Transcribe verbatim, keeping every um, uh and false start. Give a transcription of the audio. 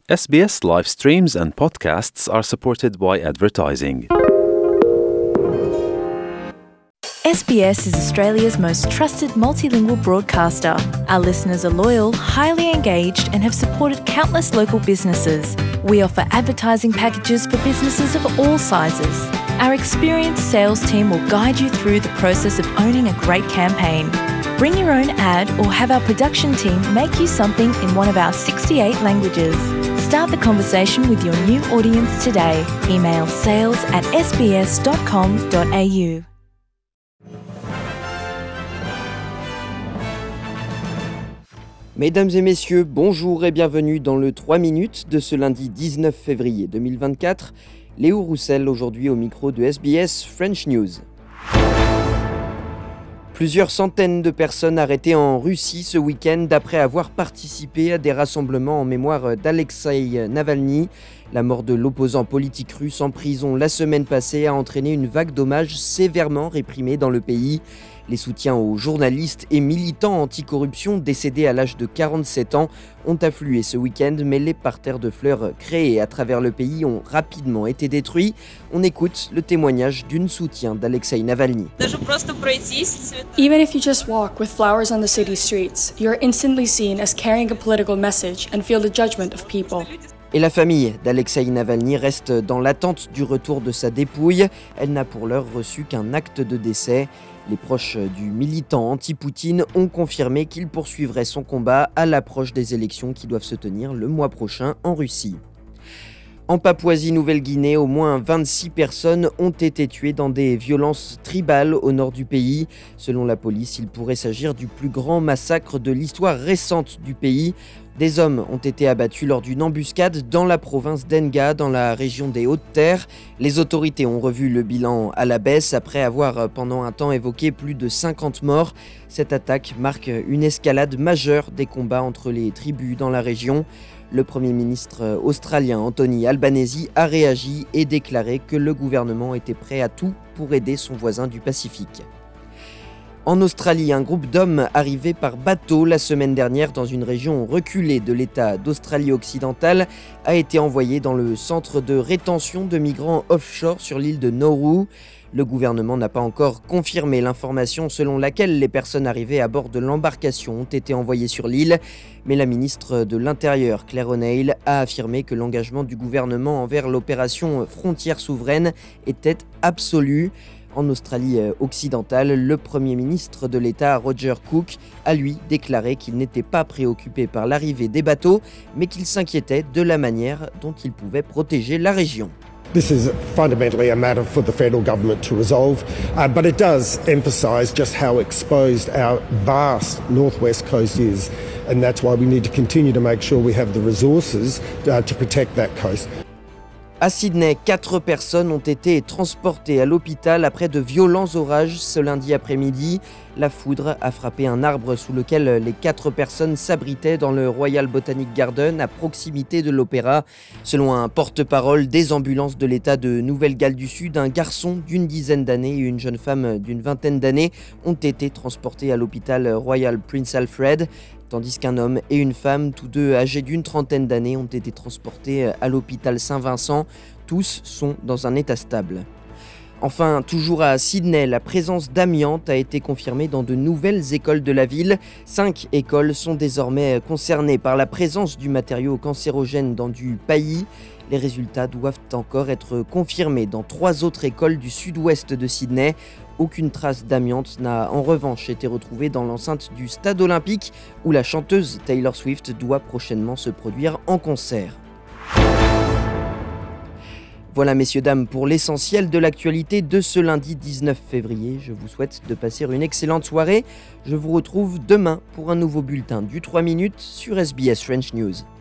S B S live streams and podcasts are supported by advertising. S B S is Australia's most trusted multilingual broadcaster. Our listeners are loyal, highly engaged, and have supported countless local businesses. We offer advertising packages for businesses of all sizes. Our experienced sales team will guide you through the process of owning a great campaign. Bring your own ad or have our production team make you something in one of our sixty-eight languages. Start the conversation with your new audience today. Email sales at s b s dot com dot a u. Mesdames et messieurs, bonjour et bienvenue dans le trois minutes de ce lundi dix-neuf février deux mille vingt-quatre. Léo Roussel aujourd'hui au micro de S B S French News. Plusieurs centaines de personnes arrêtées en Russie ce week-end après avoir participé à des rassemblements en mémoire d'Alexeï Navalny. La mort de l'opposant politique russe en prison la semaine passée a entraîné une vague d'hommages sévèrement réprimée dans le pays. Les soutiens aux journalistes et militants anticorruption décédés à l'âge de quarante-sept ans ont afflué ce week-end, mais les parterres de fleurs créés à travers le pays ont rapidement été détruits. On écoute le témoignage d'une soutien d'Alexeï Navalny. Even if you just walk with flowers on the city streets, you are instantly seen as carrying a political message and feel the judgment of people. Et la famille d'Alexeï Navalny reste dans l'attente du retour de sa dépouille. Elle n'a pour l'heure reçu qu'un acte de décès. Les proches du militant anti-Poutine ont confirmé qu'il poursuivrait son combat à l'approche des élections qui doivent se tenir le mois prochain en Russie. En Papouasie-Nouvelle-Guinée, au moins vingt-six personnes ont été tuées dans des violences tribales au nord du pays. Selon la police, il pourrait s'agir du plus grand massacre de l'histoire récente du pays. Des hommes ont été abattus lors d'une embuscade dans la province d'Enga, dans la région des Hautes-Terres. Les autorités ont revu le bilan à la baisse après avoir pendant un temps évoqué plus de cinquante morts. Cette attaque marque une escalade majeure des combats entre les tribus dans la région. Le Premier ministre australien Anthony Albanese a réagi et déclaré que le gouvernement était prêt à tout pour aider son voisin du Pacifique. En Australie, un groupe d'hommes arrivés par bateau la semaine dernière dans une région reculée de l'État d'Australie-Occidentale a été envoyé dans le centre de rétention de migrants offshore sur l'île de Nauru. Le gouvernement n'a pas encore confirmé l'information selon laquelle les personnes arrivées à bord de l'embarcation ont été envoyées sur l'île, mais la ministre de l'Intérieur, Claire O'Neill, a affirmé que l'engagement du gouvernement envers l'opération Frontières souveraines était absolu. En Australie occidentale, le Premier ministre de l'État, Roger Cook, a lui déclaré qu'il n'était pas préoccupé par l'arrivée des bateaux, mais qu'il s'inquiétait de la manière dont il pouvait protéger la région. This is fundamentally a matter for the federal government to resolve, uh, but it does emphasise just how exposed our vast northwest coast is, and that's why we need to continue to make sure we have the resources uh, to protect that coast. À Sydney, quatre personnes ont été transportées à l'hôpital après de violents orages ce lundi après-midi. La foudre a frappé un arbre sous lequel les quatre personnes s'abritaient dans le Royal Botanic Garden à proximité de l'opéra. Selon un porte-parole des ambulances de l'État de Nouvelle-Galles du Sud, un garçon d'une dizaine d'années et une jeune femme d'une vingtaine d'années ont été transportés à l'hôpital Royal Prince Alfred, tandis qu'un homme et une femme, tous deux âgés d'une trentaine d'années, ont été transportés à l'hôpital Saint-Vincent. Tous sont dans un état stable. Enfin, toujours à Sydney, la présence d'amiante a été confirmée dans de nouvelles écoles de la ville. Cinq écoles sont désormais concernées par la présence du matériau cancérogène dans du paillis. Les résultats doivent encore être confirmés dans trois autres écoles du sud-ouest de Sydney. Aucune trace d'amiante n'a en revanche été retrouvée dans l'enceinte du stade olympique où la chanteuse Taylor Swift doit prochainement se produire en concert. Voilà messieurs, dames, pour l'essentiel de l'actualité de ce lundi dix-neuf février. Je vous souhaite de passer une excellente soirée. Je vous retrouve demain pour un nouveau bulletin du trois minutes sur S B S French News.